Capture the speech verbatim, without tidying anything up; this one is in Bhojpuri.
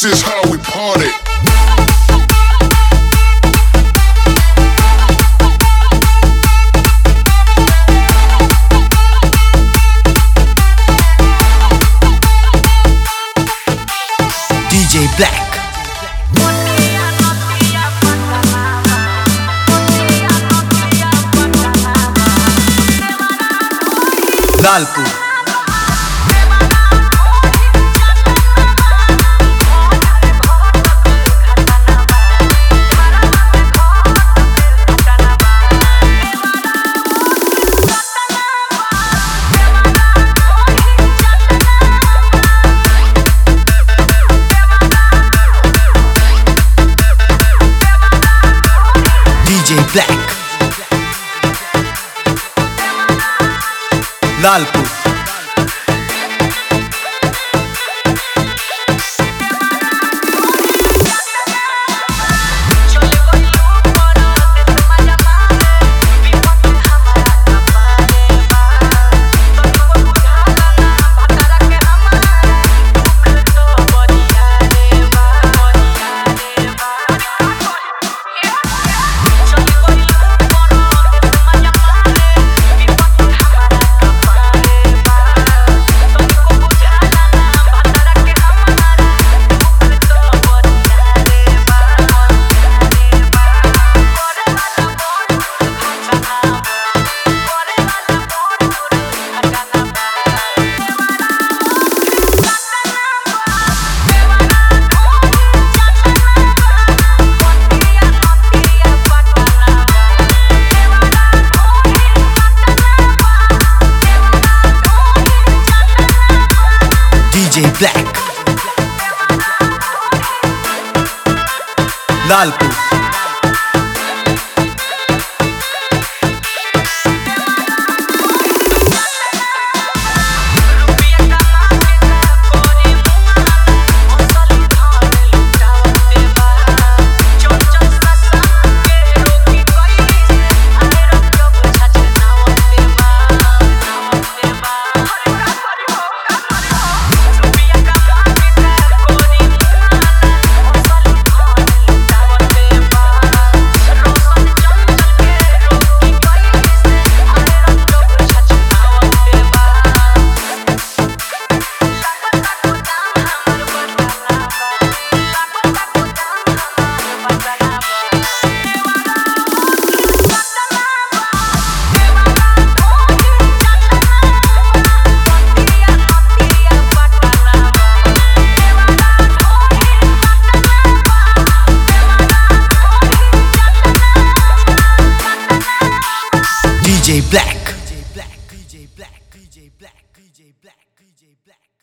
This is how we party. D J Black. Lalpur D J Black Lalpur D J Black Lalpur D J Black D J Black D J Black D J Black D J Black D J Black